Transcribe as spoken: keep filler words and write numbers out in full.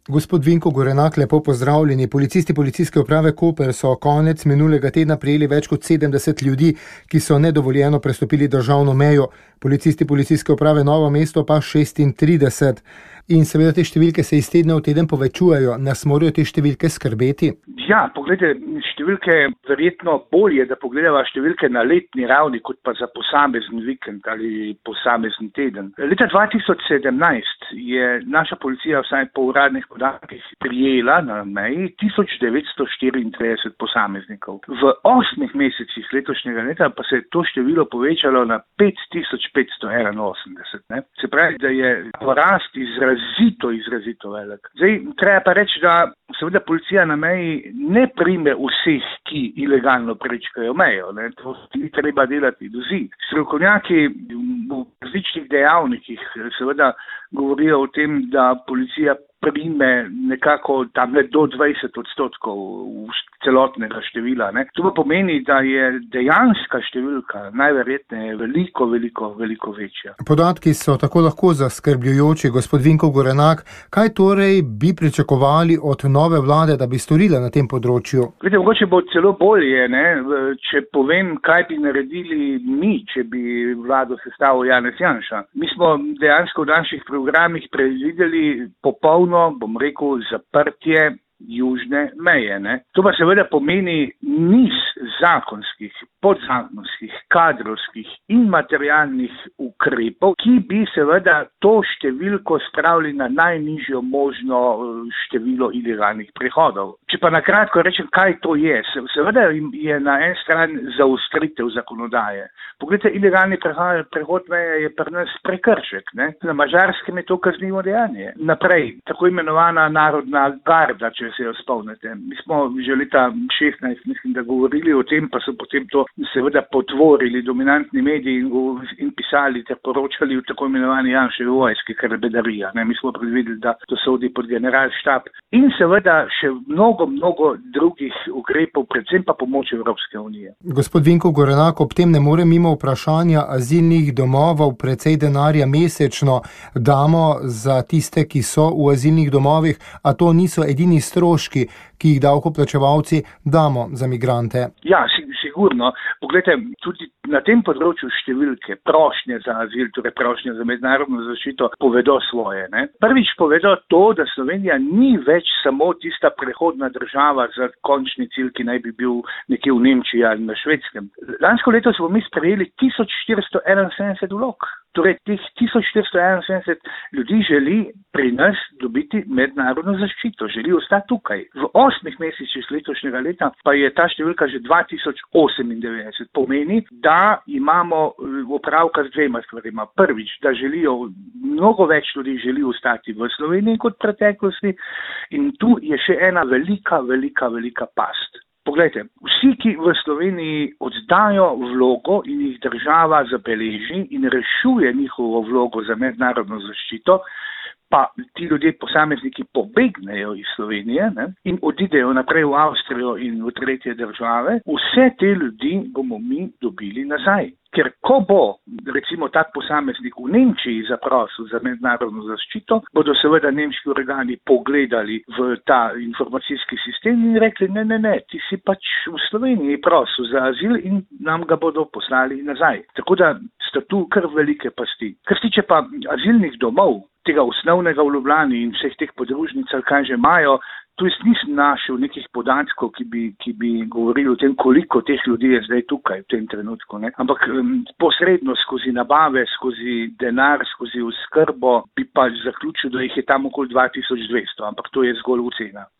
Gospod Vinko Gorenak, lepo pozdravljeni. Policisti Policijske uprave Koper so konec minulega tedna prijeli več kot sedemdeset ljudi, ki so nedovoljeno prestopili državno mejo. Policisti Policijske uprave Novo mesto pa šestintrideset. In seveda te številke se iz tedna v teden povečujejo. Nas morajo te številke skrbeti? Ja, pogledajte, številke verjetno bolje, da pogledava številke na letni ravni, kot pa za posamezen vikend ali posamezen teden. Leta dva tisoč sedemnajst je naša policija vsaj po uradnih podatkih prijela na meji tisoč devetsto štiriintrideset posameznikov. V osmih mesecih letošnjega leta pa se je to število povečalo na pet tisoč petsto enainosemdeset. Ne? Se pravi, da je porast izrazito, izrazito velik. Zdaj, treba pa reči, da seveda policija na meji ne prime vseh, ki ilegalno prečkajo mejo. Ne? To ni treba delati dozi. Strokovnjaki v različnih dejavnikih seveda govorijo o tem, da policija prime nekako tam le do dvajset odstotkov celotnega števila. Ne? To pa pomeni, da je dejanska številka najverjetneje veliko, veliko, veliko večja. Podatki so tako lahko zaskrbljujoči. Gospod Vinko Gorenak, kaj torej bi pričakovali od nove vlade, da bi storila na tem področju? Vidite, mogoče bo celo bolje, ne? Če povem, kaj bi naredili mi, če bi vlado sestavil Janez Janša. Mi smo dejansko v naših programih predvideli popolno, bom rekel, zaprtje južne meje. Ne? To pa seveda pomeni niz zakonskih, podzakonskih, kadrovskih in materialnih ukrepov, ki bi seveda to številko spravili na najnižjo možno število ilegalnih prehodov. Če pa na kratko rečem, kaj to je, seveda je na en stran zaostritev zakonodaje. Poglejte, ilegalni prehod meje je pri nas prekršek. Ne? Na Madžarskem je to kaznivo dejanje. Naprej, tako imenovana narodna garda, če se jo spomnite. Mi smo že leta šestnajst, mislim, da govorili o tem, pa so potem to seveda potvorili dominantni mediji in, in pisali ter poročali v tako imenovani Janševi vojski, kar je bedarija. Ne? Mi smo predvideli, da to sodi pod generalštab. In seveda še mnogo, mnogo drugih ukrepov, predvsem pa pomoč Evropske unije. Gospod Vinko Gorenak, ob tem ne more mimo vprašanja azilnih domovov, precej denarja mesečno damo za tiste, ki so v azilnih domovih, a to niso edini stroški, ki jih davkoplačevalci damo za migrante. Ja, sigurno. Poglejte, tudi na tem področju številke prošnje za azil, torej prošnje za mednarodno zaščito, povedo svoje. Ne? Prvič povedo to, da Slovenija ni več samo tista prehodna država za končni cilj, ki naj bi bil nekje v Nemčiji ali na Švedskem. Lansko leto smo mi sprejeli tisoč štiristo enainsedemdeset vlog. Torej, teh tisoč štiristo enainsedemdeset ljudi želi pri nas dobiti mednarodno zaščito, želi ostati tukaj. V osmih mesecih letošnjega leta pa je ta številka že dva tisoč osemindevetdeset. Pomeni, da imamo opravka z dvema stvarima. Prvič, da želijo, mnogo več ljudi želi ostati v Sloveniji kot v preteklosti, in tu je še ena velika, velika, velika past. Poglejte, vsi, ki v Sloveniji oddajo vlogo in jih država zabeleži in rešuje njihovo vlogo za mednarodno zaščito, pa ti ljudje, posamezniki, pobegnejo iz Slovenije, ne, in odidejo naprej v Avstrijo in v tretje države, vse te ljudi bomo mi dobili nazaj. Ker ko bo, recimo, tak posameznik v Nemčiji zaprosil za mednarodno zaščito, bodo seveda nemški organi pogledali v ta informacijski sistem in rekli, ne, ne, ne, ti si pač v Sloveniji prosil za azil in nam ga bodo poslali nazaj. Tako da sta tu kar velike pasti. Kar se tiče pa azilnih domov, tega osnovnega v Ljubljani in vseh teh podružnicah, kaj že imajo, tu jaz nisem našel nekih podatkov, ki bi, ki bi govorili o tem, koliko teh ljudi je zdaj tukaj v tem trenutku. Ne? Ampak um, posredno skozi nabave, skozi denar, skozi oskrbo bi pa zaključil, da jih je tam okoli dva tisoč dvesto, ampak to je zgolj ocena.